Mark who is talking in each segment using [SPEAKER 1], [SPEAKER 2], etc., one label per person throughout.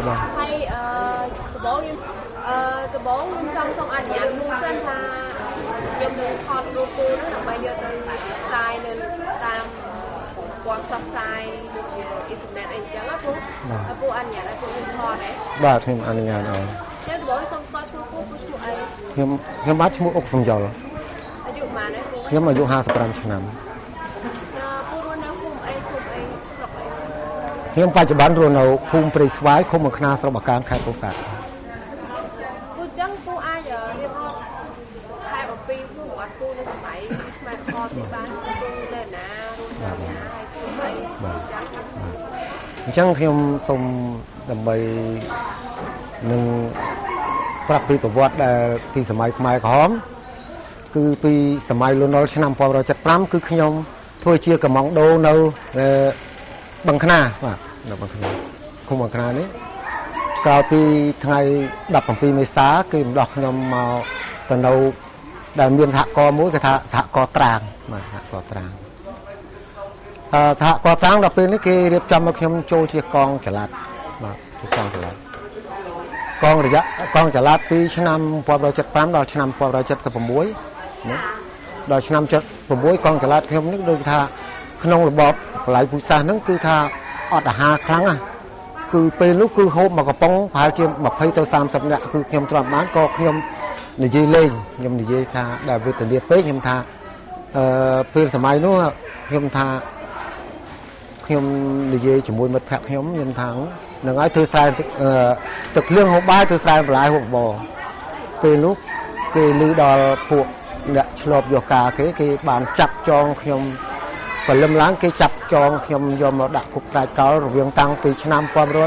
[SPEAKER 1] hay cái bố xong anh nhà mua sinh là nhôm đường thon đô cô đó là bây giờ từ sai nên tam quan sát sai internet anh chẳng á cô anh nhà đây cô đường thon đấy
[SPEAKER 2] bà thêm anh nhà nào
[SPEAKER 1] thế cái bố xong coi cô chú ấy
[SPEAKER 2] hiếm bắt mua ốc sông dầu
[SPEAKER 1] อายุมาเนี่ย
[SPEAKER 2] hiếmอายุ55 ឆ្នាំខ្ញុំបច្ចុប្បន្នរស់នៅភូមិព្រៃស្វាយឃុំអង្គណាស្រុកបាកានខេត្តពោធិ៍សាត់
[SPEAKER 1] cô chẳng cô ai giờ điệp học hai bảo pi cô gọi cô lên máy mà kho thì bán cô lên nè rồi nhà hay cô ấy
[SPEAKER 2] chẳngខ្ញុំសូមដើម្បីនឹងប្រាប់ពីប្រវត្តិដែលពីសម័យខ្មែរក្រហមគឺពីសម័យលន់នល់ឆ្នាំ1975គឺខ្ញុំធ្វើជាកំងដូរនៅបឹងខ្នាបាទនៅបឹងខ្នាឃុំបឹងខ្នានេះកាលពីថ្ងៃ17មេសាគេម្ដោះខ្ញុំមកទៅនៅដែលមានសហគមន៍មួយគេថាសហគមន៍ត្រាងបាទសហគមន៍ត្រាងសហគមន៍ត្រាងដល់ពេលនេះគេរៀបចំឲ្យខ្ញុំចូលជាកងចល័តបាទជាកងចល័តកងរយៈកងចល័តពីឆ្នាំ1975ដល់ឆ្នាំ1976ណាដល់ឆ្នាំ76កងចល័តខ្ញុំនេះដូចថាក្នុងរបបបល័យពូជសាសន៍ហ្នឹងគឺថាអត់អាហារខ្លាំងណាគឺពេលនោះគឺហូបមកកំប៉ុងប្រហែលជា20ទៅ30នាក់គឺខ្ញុំទ្រាំបានក៏ខ្ញុំនិយាយលេងខ្ញុំនិយាយថាដែលវេទនាពេកខ្ញុំថាពេលសម័យនោះខ្ញុំថាខ្ញុំនិយាយជាមួយមិត្តភក្តិខ្ញុំថានឹងឲ្យធ្វើស្រែទឹកភ្លៀងហូបបាយធ្វើស្រែបន្លែហូបបបពេលនោះគេឮដល់ពួកអ្នកឆ្លប់យកការគេបានចាប់ចងខ្ញុំព្រលឹមឡើងគេចាប់ចងខ្ញុំយកមកដាក់គុកត្រែកកោលរវាងតាំងពីឆ្នាំ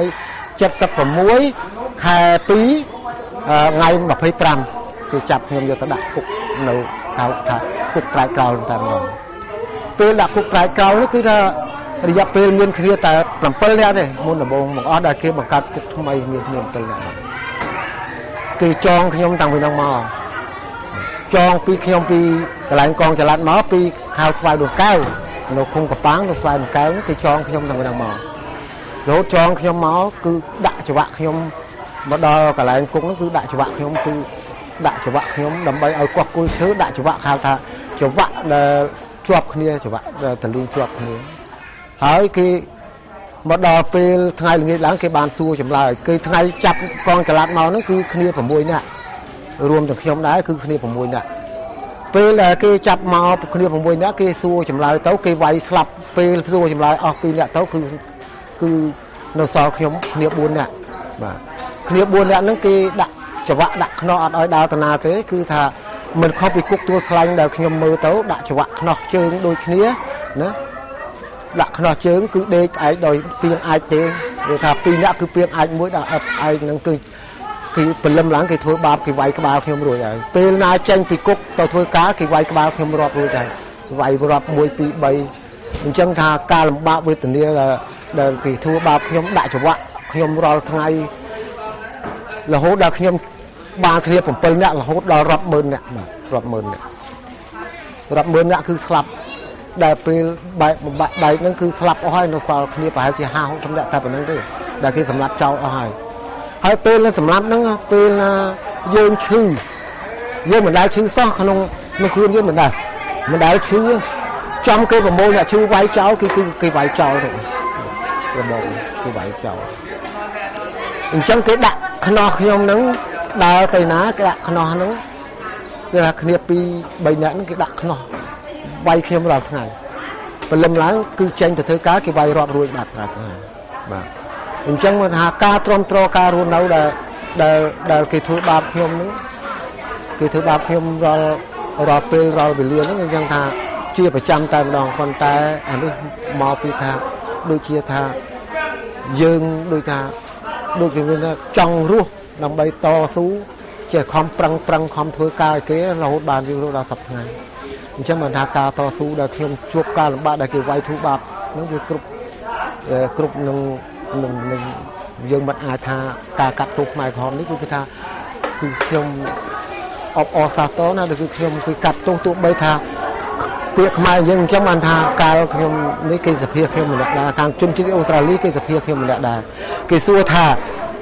[SPEAKER 2] 1976ខែ2ថ្ងៃ25គេចាប់ខ្ញុំយកទៅដាក់គុកនៅហៅថាគុកត្រែកកោលតែម្ដងពេលដាក់គុកត្រែកកោលនេះគឺថារយៈពេលមានគ្នាតែ7នាក់ទេមុនដំបូងមកអស់ដែលគេបង្កើតគុកថ្មីមានគ្នា7នាក់គេចងខ្ញុំតាំងពីនោះមកចងពីខ្ញុំពីកន្លែងកងចល័តមកពីខៅស្វាយដួងកែវនៅឃុំកប៉ាំងនៅស្វាយដួងកែវគេចងខ្ញុំតាំងពីនោះមករហូតចងខ្ញុំមកគឺដាក់ច្បាក់ខ្ញុំមកដល់កន្លែងគុកនោះគឺដាក់ច្បាក់ខ្ញុំគឺដាក់ច្បាក់ខ្ញុំដើម្បីឲ្យកោះគល់ឈើដាក់ច្បាក់ហៅថាច្បាក់ដែលជាប់គ្នាច្បាក់ដែលតលីងជាប់គ្នាហើយគេមកដល់ពេលថ្ងៃល្ងាចឡើងគេបានសួរចម្លើយគឺថ្ងៃចាប់កងចល័តមកហ្នឹងគឺគ្នា6នាក់រួមទាំងខ្ញុំដែរគឺគ្នា6នាក់ពេលដែលគេចាប់មកគ្នា6នាក់គេសួរចម្លើយទៅគេវាយស្លាប់ពេលសួរចម្លើយអស់2នាក់ទៅគឺនៅសល់ខ្ញុំគ្នា4នាក់បាទគ្នា4នាក់ហ្នឹងគេដាក់ច្រវាក់ដាក់ខ្នោះអត់ឲ្យដើរតាណាទេគឺថាមិនខុសពីគុកទួលស្លាញ់ដែលខ្ញុំមើលទៅដាក់ច្រវាក់ខ្នោះជើងដូចគ្នាណាដាក់ខ្នោះជើងគឺដេកឯកដោយពីងអាចទេគេថា2នាក់គឺពីងអាចមួយដាក់ឯកហ្នឹងគឺព្រលឹមឡើងគេធ្វើបាបគេវាយក្បាលខ្ញុំរួចហើយពេលណាចេញពីគុកទៅធ្វើការគេវាយក្បាលខ្ញុំរាប់រួចហើយវាយរាប់1 2 3អញ្ចឹងថាការលំបាកវេទនាដែលគេធ្វើបាបខ្ញុំដាក់ច្រវាក់ខ្ញុំរាល់ថ្ងៃរហូតដល់ខ្ញុំបានគ្នា7នាក់រហូតដល់រាប់ម៉ឺននាក់បាទរាប់ម៉ឺននាក់គឺស្លាប់ដែលពេលបែកបំបាក់បែកហ្នឹងគឺស្លាប់អស់ហើយនៅសល់គ្នាប្រហែលជា50-60នាក់តែប៉ុណ្្នឹងទេដែលគេសម្លាប់ចោលអស់ហើយពេលសម្លាប់ហ្នឹងពេលណាយើងឈឺយើងមិនដែលឈឺសោះក្នុងខ្លួនយើងមិនដែលឈឺចំគេប្រមូលអ្នកឈឺវាយចោលគេវាយចោលទៅប្រមូលគេវាយចោលអញ្ចឹងគេដាក់ខ្នោះខ្ញុំហ្នឹងដើរទៅណាគេដាក់ខ្នោះហ្នឹងគេថាគ្នា2 3នាក់ហ្នឹងគេដាក់ខ្នោះវាយខ្ញុំរាល់ថ្ងៃព្រលឹមឡើងគឺចេញទៅធ្វើការគេវាយរាប់រួចបាត់ស្រាប់ហើយបាទអញ្ចឹងមកថាការទ្រាំទ្រការរស់នៅដែលគេធ្វើបាបខ្ញុំហ្នឹងគេធ្វើបាបខ្ញុំរាល់ពេលរាល់វេលាហ្នឹងអញ្ចឹងថាជាប្រចាំតែម្ដងប៉ុន្តែអានេះមកពីថាដូចជាថាយើងដូចជាមានចង់រស់ដើម្បីតស៊ូជាខំប្រឹងខំធ្វើការឲ្យគេរហូតបានយើងរស់ដល់10ថ្ងៃអញ្ចឹងបានថាការតស៊ូដែលខ្ញុំជួបការលំបាកដែលគេវាយធ្វើបាបហ្នឹងវាគ្រប់នឹងយើងមិនអាចថាការកាត់ទោសខ្មែរក្រហមនេះគឺថាគឺខ្ញុំអបអរសាទរណាស់គឺខ្ញុំគឺកាត់ទោសទោះបីថាពាក្យខ្មែរយើងអញ្ចឹងបានថាកាលខ្ញុំនេះគេសភាខ្ញុំម្នាក់ដែរខាងជនជាតិអូស្ត្រាលីគេសភាខ្ញុំម្នាក់ដែរគេសួរថា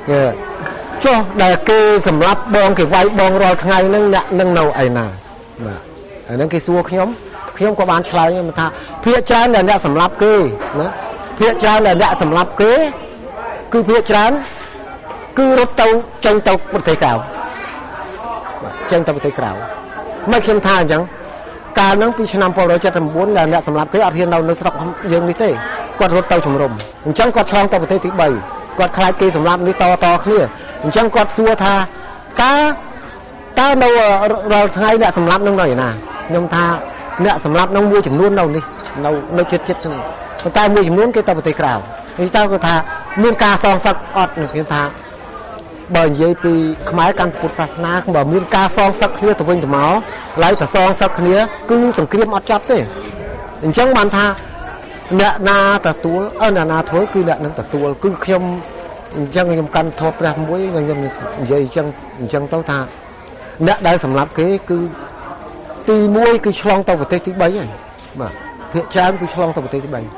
[SPEAKER 2] ចុះដែលគេសម្រាប់បងគេវាយបងរាល់ថ្ងៃហ្នឹងអ្នកនឹងនៅឯណាបាទអាហ្នឹងគេសួរខ្ញុំក៏បានឆ្លើយថាភាគច្រើនដែលអ្នកសម្រាប់គេណាភាគច្រើនដែលអ្នកសម្រាប់គេគឺភាគច្រើនគឺរត់ទៅចេញទៅប្រទេសក្រៅបាទចេញទៅប្រទេសក្រៅមិនខ្ញុំថាអញ្ចឹងកាលហ្នឹងពីឆ្នាំ1979ដែលអ្នកសម្រាប់គេអត់ហ៊ាននៅស្រុកយើងនេះទេគាត់រត់ទៅជំរំអញ្ចឹងគាត់ឆ្លងទៅប្រទេសទី3គាត់ខ្លាចគេសម្រាប់នេះតគ្នាអញ្ចឹងគាត់សួរថាតើនៅរាល់ថ្ងៃអ្នកសម្រាប់នឹងនៅឯណាខ្ញុំថាអ្នកសម្រាប់នឹងមួយចំនួននៅនេះនៅចិត្តហ្នឹងប៉ុន្តែមួយចំនួនគេទៅប្រទេសក្រៅនេះតើគាត់ថាមានការសងសឹកអត់ខ្ញុំថាបើនិយាយពីខ្មែរកាន់ពុទ្ធសាសនាបើមានការសងសឹកគ្នាទៅវិញទៅមកឡើយតែសងសឹកគ្នាគឺសង្គ្រាមអត់ចប់ទេអញ្ចឹងបានថាអ្នកណាទទួលអ្នកណាធ្វើគឺអ្នកនឹងទទួលគឺខ្ញុំអញ្ចឹងខ្ញុំកាន់ធម៌ព្រះមួយខ្ញុំនិយាយអញ្ចឹងទៅថាអ្នកដែលសម្រាប់គេគឺទី1គឺឆ្លងទៅប្រទេសទី3ហើយបាទភាគច្រើនគឺឆ្លងទៅប្រទេសទី3បាទ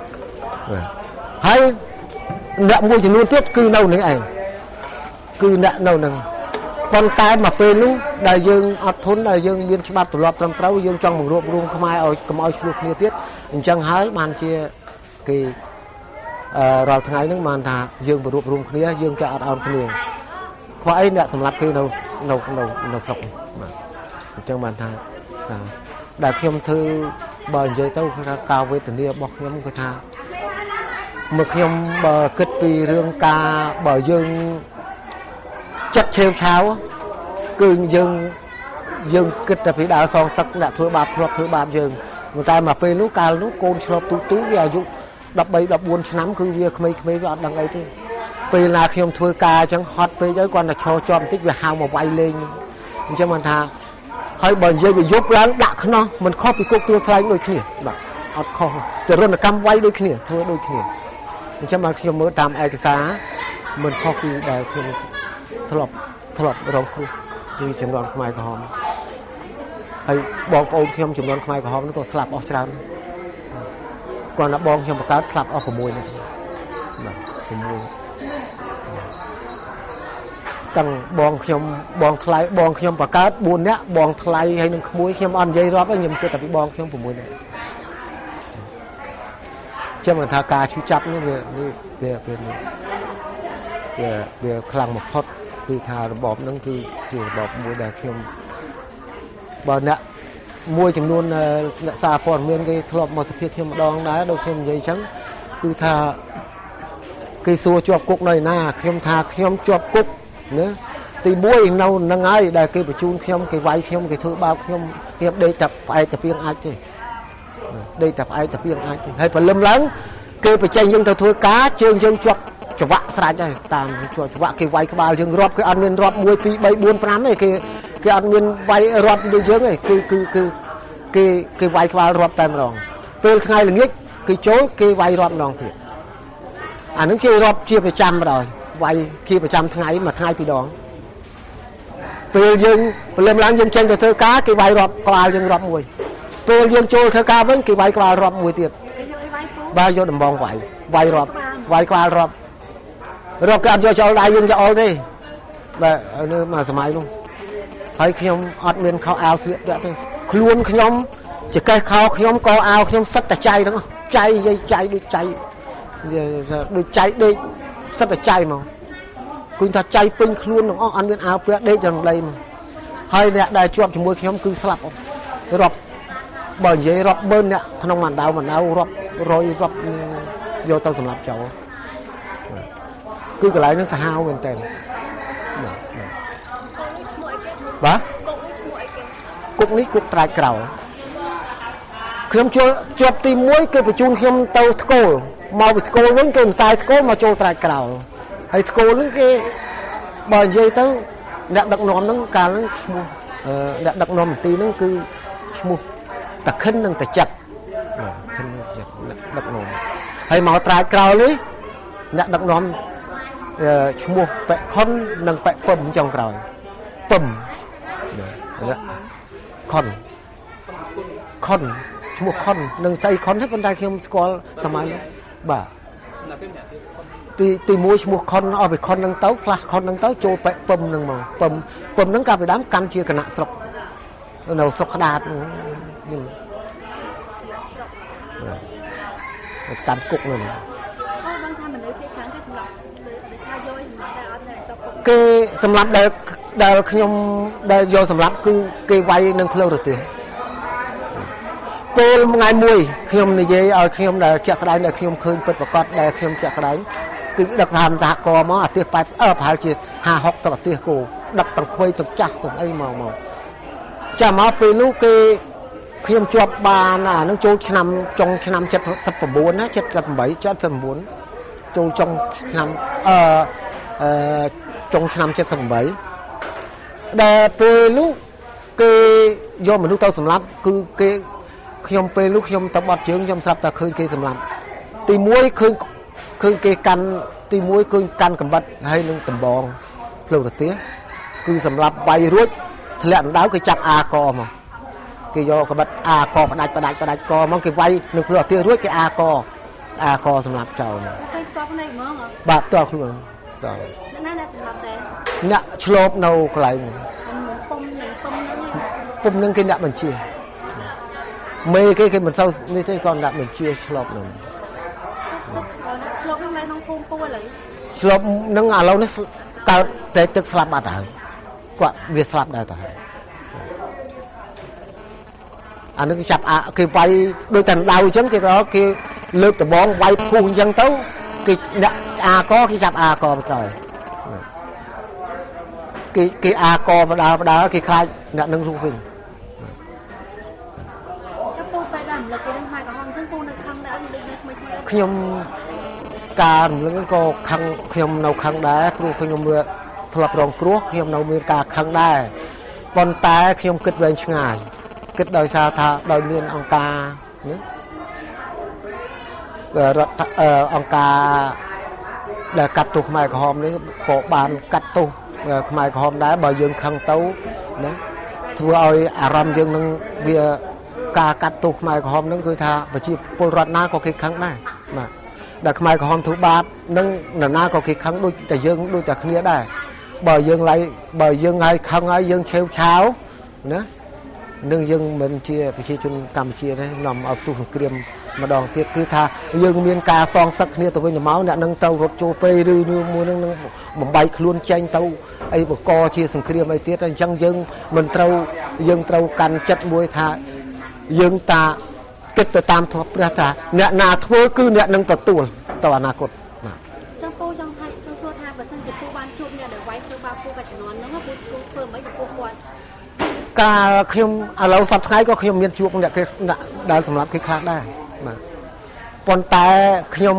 [SPEAKER 2] ហើយអ្នកមួយចំនួនទៀតគឺនៅនឹងឯងគឺអ្នកនៅនឹងប៉ុន្តែមកពេលនោះដែលយើងអត់ធន់ដែលយើងមានច្បាប់ទម្លាប់ត្រឹមត្រូវយើងចង់បង្រួបរួមខ្មែរឲ្យកុំឲ្យឆ្លោះគ្នាទៀតអញ្ចឹងហើយបានជាគេរាល់ថ្ងៃហ្នឹងបានថាយើងបង្រួបរួមគ្នាយើងចេះអត់អោនគ្នាខ្វះអីអ្នកសម្រាប់គេនៅស្រុកបាទអញ្ចឹងបានថាដែលខ្ញុំធ្វើបើនិយាយទៅគឺថាការវេទនារបស់ខ្ញុំគឺថាមកខ្ញុំបើគិតពីរឿងការបើយើងចិត្តឆេវឆាវគឺយើងគិតតែពីដើរសងសឹកអ្នកធ្វើបាបធ្លាប់ធ្វើបាបយើងតែមកពេលនោះកាលនោះកូនឆ្លប់ទូវាអាយុ13 14ឆ្នាំគឺវាក្មេងៗវាអត់ដឹងអីទេពេលណាខ្ញុំធ្វើការអញ្ចឹងហត់ពេកទៅគាត់តែឈរជាប់បន្តិចវាហៅមកវាយលេងអញ្ចឹងបានថាហើយបើនិយាយវាយប់ឡើងដាក់ខ្នោះមិនខុសពីគុកទួលស្លែងដូចគ្នាបាទអត់ខុសតែរនកម្មវាយដូចគ្នាធ្វើដូចគ្នាអញ្ចឹងបានខ្ញុំមើលតាមឯកសារមិនខុសពីដែលខ្ញុំធ្លាប់រងគ្រោះពីចំនួនខ្មែរក្រហមហើយបងប្អូនខ្ញុំចំនួនខ្មែរក្រហមនោះក៏ស្លាប់អស់ច្រើនគាត់ណាបងខ្ញុំបង្កើតស្លាប់អស់6នាក់បាទ6ទាំងបងខ្ញុំបងថ្លៃបងខ្ញុំបង្កើត4នាក់បងថ្លៃហើយនឹងក្មួយខ្ញុំអត់និយាយរាប់ទេខ្ញុំគិតតែពីបងខ្ញុំ6នាក់ចាំមិនថាការឈឺចាប់នេះវាខ្លាំងបំផុតគឺថារបបហ្នឹងគឺជារបបមួយដែលខ្ញុំបើអ្នកមួយចំនួនអ្នកសារព័ត៌មានគេធ្លាប់មកសភាខ្ញុំម្ដងដែរដូចខ្ញុំនិយាយអញ្ចឹងគឺថាគេសួរជាប់គុកនៅណាខ្ញុំថាខ្ញុំជាប់គុកណាទី1នៅនឹងហើយដែលគេបញ្ជូនខ្ញុំគេវាយខ្ញុំគេធ្វើបាបខ្ញុំដេកតែផ្អែកតែពីងអាចទេដេកតែផ្អែកតែពីងអាចទេហើយព្រលឹមឡើងគេបញ្ចេញយើងទៅធ្វើការជើងយើងជាប់ច្បាក់ស្រាច់ហើយតាមជាប់ច្បាក់គេវាយក្បាលយើងរាប់គេអត់មានរាប់1 2 3 4 5ទេគេអត់មានវាយរាប់ដូចយើងទេគេវាយក្បាលរាប់តែម្ដងពេលថ្ងៃល្ងាចគេចូលគេវាយរាប់ម្ដងទៀតអានឹងគេរាប់ជាប្រចាំម្ដងវាយជាប្រចាំថ្ងៃមួយថ្ងៃ2ដងពេលយើងព្រលឹមឡើងយើងចេញទៅធ្វើការគេវាយរាប់ក្បាលយើងរាប់មួយពេលយើងចូលធ្វើការវិញគេវាយក្បាលរាប់មួយទៀតបាទយកដំបងវាយរាប់វាយក្បាលរាប់គេអត់យកចោលដៃយើងយកអល់ទេបាទនៅមកសម័យនោះហើយខ្ញុំអត់មានខោអាវស្លៀកពាក់ទេខ្លួនខ្ញុំចកេះខោខ្ញុំក៏អាវខ្ញុំសិតតែចៃទាំងអស់ចៃនិយាយចៃដូចចៃដេកសិតតែចៃមកគួយថាចៃពេញខ្លួនទាំងអស់អត់មានអាវពាក់ដេកចន្លៃមកហើយអ្នកដែលជាប់ជាមួយខ្ញុំគឺស្លាប់រាប់បើនិយាយរាប់បឺនអ្នកក្នុងមួយដៅរាប់រយរាប់យកទៅសម្រាប់ចោលគឺកន្លែងហ្នឹងសាហាវមែនតើបាទគុកនេះគុកត្រាច់ក្រៅខ្ញុំជាប់ទី1គេបញ្ជូនខ្ញុំទៅថ្គោលមកពីថ្គោលវិញគេផ្សាយថ្គោលមកចូលត្រាច់ក្រៅហើយថ្គោលហ្នឹងគេបើនិយាយទៅអ្នកដឹកនាំហ្នឹងកាលហ្នឹងឈ្មោះអ្នកដឹកនាំមន្ទីរហ្នឹងគឺឈ្មោះតាខិននិងតាចិត្តដឹកនាំហើយមកត្រាច់ក្រៅនេះអ្នកដឹកនាំឈ្មោះប៉ែខុននិងប៉ែពឹមចុងក្រោយពឹមខុនឈ្មោះខុននិងស្អីខុនទេប៉ុន្តែខ្ញុំស្គាល់សម័យបាទទីមួយឈ្មោះខុនឲ្យไปខុននឹងទៅផ្លាស់ខុននឹងទៅចូលបែកពឹមនឹងមកពឹមនឹងកាលពីដើមកាន់ជាគណៈស្រុកនៅស្រុកក្តាតកាន់គុកនឹង
[SPEAKER 1] បងថាមនុស្សភាគច្រើនគេសម្រាប់ថាយកតែអត់តែទៅគុក
[SPEAKER 2] គេសម្រាប់ដែលខ្ញុំដែលយកសម្រាប់គឺគេវាយនឹងភ្លើងរទេះពេលថ្ងៃមួយខ្ញុំនិយាយឲ្យខ្ញុំដែលជាក់ស្ដែងដែលខ្ញុំឃើញពិតប្រាកដដែលខ្ញុំជាក់ស្ដែងគឺដឹកសហសហគមន៍មកអាទិស80ប្រហែលជា50-60អាទិសគោដឹកទាំងខ្វៃទាំងចាស់ទាំងអីមកចាំមកពេលនោះគេខ្ញុំជាប់បានអានឹងចូលឆ្នាំចុងឆ្នាំ79ណា78 79ចូលចុងឆ្នាំចុងឆ្នាំ78ដែលពេលនោះគេយកមនុស្សទៅសម្លាប់គឺគេខ្ញុំពេលនោះខ្ញុំទៅបត់ជើងខ្ញុំស្រាប់តែឃើញគេសម្លាប់ទី1ឃើញគេកាន់ទី1ឃើញកាន់កំបិតហើយនឹងដំបងភ្លើងរទេះគឺសម្រាប់វាយរួចធ្លាក់ដៅគេចាប់អាកមកគេយកកំបិតអាកផ្ដាច់កមកគេវាយនឹងភ្លើងរទេះរួចគេអាកសម្រាប់ចោល
[SPEAKER 1] គេស្ទាប់នេះហ្មង
[SPEAKER 2] បាទផ្ទាល់ខ្លួនតើ
[SPEAKER 1] ណាសម្រាប់តែ
[SPEAKER 2] អ្នកឆ្លប់នៅកន្លែងពុំនឹងគេអ្នកបញ្ជាមេគេមិនសូវនេះទេគាត់ដាក់បញ្ជាឆ្លប់នឹង
[SPEAKER 1] ឆ្លប់នឹងនៅក្នុងភូមិពូឥឡូវ
[SPEAKER 2] ឆ្លប់នឹងឥឡូវនេះកើតតែទឹកស្លាប់បាត់ហើយគាត់វាស្លាប់ដែរទៅហើយអានឹងគេចាប់គេវាយដូចតែដៅអញ្ចឹងគេរកគេលើកដបងវាយភូអញ្ចឹងទៅគេដាក់អាកគេចាប់អាកទៅក្រោយគេអាកបដើគេខ្លាចអ្នកនឹងរស់វិញខ្ញុំការរំលឹកក៏ខឹងខ្ញុំនៅខឹងដែរព្រោះខ្ញុំមើលធ្លាប់រងគ្រោះខ្ញុំនៅមានការខឹងដែរប៉ុន្តែខ្ញុំគិតវែងឆ្ងាយគិតដោយសារថាដោយមានអង្គការនេះរដ្ឋអង្គការដែលកាត់ទោសខ្មែរក្រហមនេះក៏បានកាត់ទោសខ្មែរក្រហមដែរបើយើងខឹងទៅណាធ្វើឲ្យអារម្មណ៍យើងនឹងវាការកាត់ទោសខ្មែរក្រហមនឹងគឺថាប្រជាពលរដ្ឋណាក៏គេខឹងដែរបាទដែលខ្មែរក្រហមធ្វើបាបនឹងនរណាក៏គេខឹងដូចតែយើងដូចតែគ្នាដែរបើយើងហើយខឹងហើយយើងឆេវឆាវណានឹងយើងមិនជាប្រជាជនកម្ពុជាទេនាំឲ្យផ្ទុះសង្គ្រាមម្ដងទៀតគឺថាយើងមានការសងសឹកគ្នាទៅវិញទៅមកអ្នកនឹងទៅរត់ចូលពេលឬមួយនឹងបំបីខ្លួនចេញទៅអីបកជាសង្គ្រាមអីទៀតអញ្ចឹងយើងមិនត្រូវយើងត្រូវកាន់ចិត្តមួយថាយើងតាគិតទៅតាមធម៌ព្រះថាអ្នកណាធ្វើគឺអ្នកនឹងទទួលទៅអនាគត
[SPEAKER 1] បាទចឹងពូចង់សួរថាបើសិនជាពូបានជួបអ្នកដែលវាយធ្វើបាបពូកាច់ជំនាន់ហ្នឹងពូធ្វើមិនឲ្យពូគាត់
[SPEAKER 2] កាលខ្ញុំឥឡូវសប្តាហ៍ថ្ងៃក៏ខ្ញុំមានជួបអ្នកគេដែលសម្រាប់គេខ្លះដែរបាទប៉ុន្តែខ្ញុំ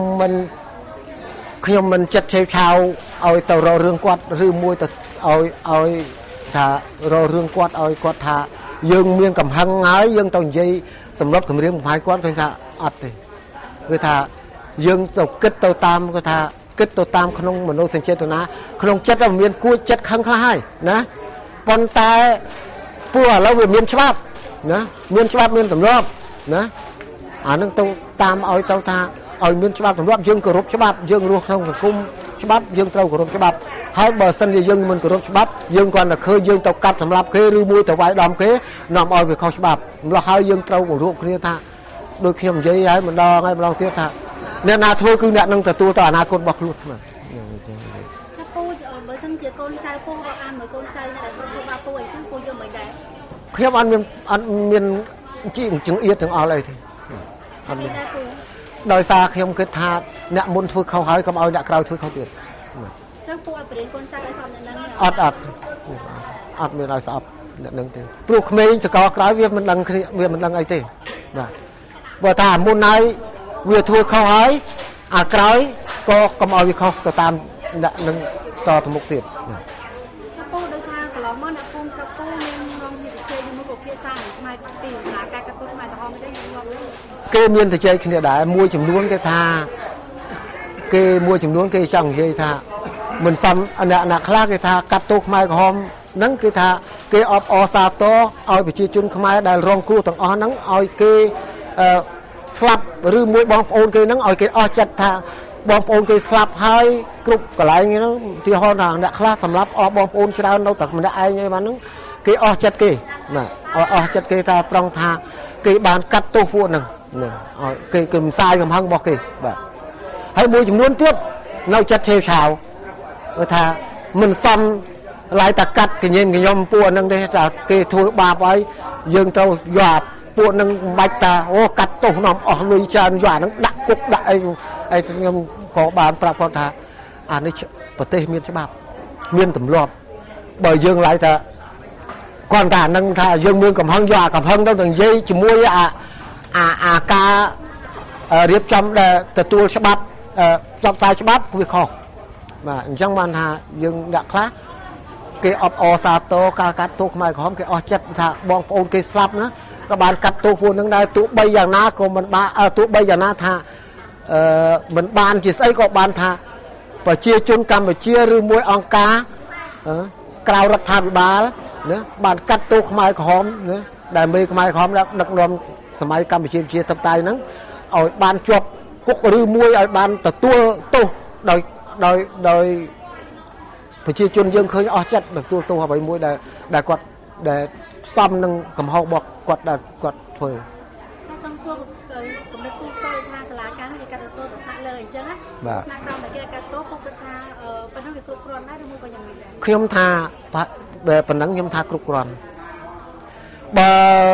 [SPEAKER 2] មិនចិត្តឆេវឆាវឲ្យទៅរករឿងគាត់ឬមួយទៅឲ្យថារករឿងគាត់ឲ្យគាត់ថាយើងមានកំហឹងហើយយើងទៅនិយាយសម្រាប់គម្រាមកំហែងគាត់ឃើញថាអត់ទេគឺថាយើងទៅគិតទៅតាមគាត់ថាគិតទៅតាមក្នុងមនោសញ្ចេតនាក្នុងចិត្តមានគួចចិត្តខឹងខ្លះហើយណាប៉ុន្តែពួកឥឡូវវាមានច្បាប់ណាមានច្បាប់មានទម្លាប់ណាអានឹងទៅតាមឲ្យទៅថាឲ្យមានច្បាប់ទម្លាប់យើងគោរពច្បាប់យើងរស់ក្នុងសង្គមច្បាប់យើងត្រូវគោរពច្បាប់ហើយបើសិនជាយើងមិនគោរពច្បាប់យើងគ្រាន់តែឃើញយើងទៅកាប់សម្លាប់គេឬមួយទៅវាយដំគេនាំឲ្យវាខុសច្បាប់ម្ល៉េះហើយយើងត្រូវគោរពគ្នាថាដូចខ្ញុំនិយាយហើយម្ដងទៀតថាអ្នកណាធ្វើគឺអ្នកនឹងទទួលទៅអនាគតរបស់ខ្លួនបាទ
[SPEAKER 1] ចាពូបើសិនជាកូនចៅពូក៏អានមើលកូនចៅដែលធ្វើបាបពូអីចឹងពូយកមិនដែរ
[SPEAKER 2] ខ្ញុំអត់មានជីចង្អៀតទាំងអស់អីទេអត់មានដោយសារខ្ញុំគិតថាអ្នកមុនធ្វើខុសហើយកុំឲ្យអ្នកក្រោយធ្វើខុសទៀត
[SPEAKER 1] ចឹងពូឲ្យបរិញ្ញាកូនចៅឲ្យស្អប់អ្នកហ្នឹង
[SPEAKER 2] អត់មានឲ្យស្អប់អ្នកហ្នឹងទេព្រោះក្មេងសកលក្រោយវាមិនដឹងគ្នាវាមិនដឹងអីទេបាទបើថាមុនហើយវាធ្វើខុសហើយអាក្រោយក៏កុំឲ្យវាខុសទៅតាមអ្នកនឹងតទៅមុខទៀត
[SPEAKER 1] ពូដូចថាកន្លងមកអ្នកភូមិស្រុកពូមានរងវិជ័យមួយក៏ភាសាខ្មែរពីការកាត់ទោសខ្មែរក្រហមទេខ្ញុំ
[SPEAKER 2] គេមានទៅជ័យគ្នាដែរមួយចំនួនគេថាគេមួយចំនួនគេចង់និយាយថាមិនសមអ្នកខ្លះគេថាកាត់ទោសខ្មែរក្រហមហ្នឹងគឺថាគេអបអរសាទរឲ្យប្រជាជនខ្មែរដែលរងគ្រោះទាំងអស់ហ្នឹងឲ្យគេស្លាប់ឬមួយបងប្អូនគេហ្នឹងឲ្យគេអស់ចិត្តថាបងប្អូនគេស្លាប់ហើយគ្រប់កន្លែងហ្នឹងទីហោថាអ្នកខ្លះសម្រាប់អស់បងប្អូនច្រើននៅតែម្នាក់ឯងឯហ្នឹងគេអស់ចិត្តគេបាទអស់ចិត្តគេថាត្រង់ថាគេបានកាត់ទោសពួកហ្នឹងគេមិនសាយកំហឹងរបស់គេបាទហើយមួយចំនួនទៀតនៅចិត្តឆេវឆាវគេថាមិនសមឡាយតាកាត់កញៀនកញុំពួកហ្នឹងទេថាគេធ្វើបាបហើយយើងត្រូវយកពួកហ្នឹងមិនបាច់តាអូកាត់ទោសនាំអស់លុយច្រើនយកអាហ្នឹងដាក់គុកដាក់អីខ្ញុំក៏បានប្រាប់គាត់ថាអានេះប្រទេសមានច្បាប់មានទម្លាប់បើយើងឡាយតាគាត់ថាហ្នឹងថាយើងមានកំហឹងយកអាកំហឹងទៅនិយាយជាមួយអាការរៀបចំដែលទទួលច្បាប់ផ្សព្វផ្សាយច្បាប់វាខុសបាទអញ្ចឹងបានថាយើងអ្នកខ្លះគេអបអសាទរការកាត់ទោសខ្មែរក្រហមគេអស់ចិត្តថាបងប្អូនគេស្លាប់ណាក៏បានកាត់ទោសពួកនឹងដែរទោះបីយ៉ាងណាក៏មិនបានទោះបីយ៉ាងណាថាមិនបានជាស្អីក៏បានថាប្រជាជនកម្ពុជាឬមួយអង្គការក្រៅរដ្ឋាភិបាលណាបានកាត់ទោសខ្មែរក្រហមណាដែលមេខ្មែរក្រហមដឹកនាំសម័យកម្ពុជាជាតបតៃហ្នឹងឲ្យបានជាប់គុកឬមួយឲ្យបានទទួលទោសដោយប្រជាជនយើងឃើញអស់ចិត្តទទួលទោសអ្វីមួយដែលគាត់ដែលផ្សំនឹងកំហុសរបស់គាត់ដែលគាត់ធ្វើ
[SPEAKER 3] ចង់សួរកម្រិតពូតើថាតឡាការនេះគេកាត់ទោសទៅថាលើអញ្ចឹងណាបាទណាក្រោមតែគេកាត់ទោសពុកគាត់ថាប៉ុណ្ណឹងវាគ្រប់គ្រាន់ដែរឬមួយក៏យ៉ាងនេះដែរ
[SPEAKER 2] ខ្ញុំថាប៉ុណ្ណឹងខ្ញុំថាគ្រប់គ្រាន់បើ